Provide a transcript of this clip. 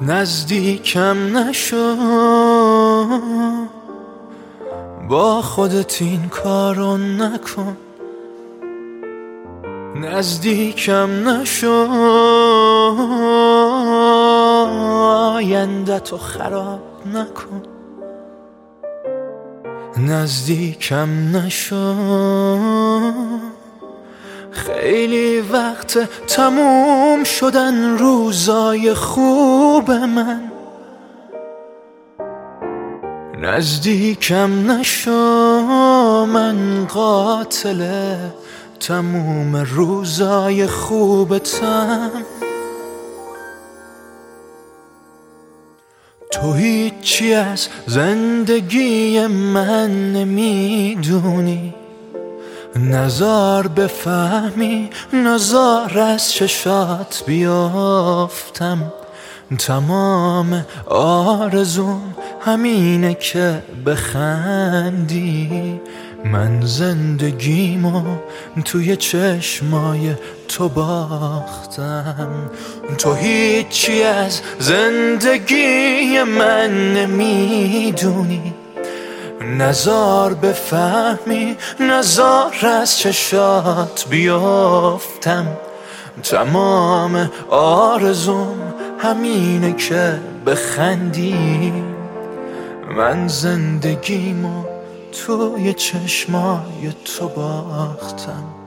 نزدیکم نشو، با خودت این کارو نکن. نزدیکم نشو، آینده‌تو خراب نکن. نزدیکم نشو، خیلی وقت تموم شدن روزای خوب من. نزدیکم نشو، من قاتل تموم روزای خوبتم. تو هیچی از زندگی من نمیدونی، نزار بفهمی، نزار از چشات بیافتم. تمام آرزوم همینه که بخندی. من زندگیمو توی چشمای تو باختم. تو هیچی از زندگی من نمیدونی، نزار بفهمی، نزار از چشات بیافتم. تمام آرزوم همینه که بخندی. من زندگیمو توی چشمای تو باختم.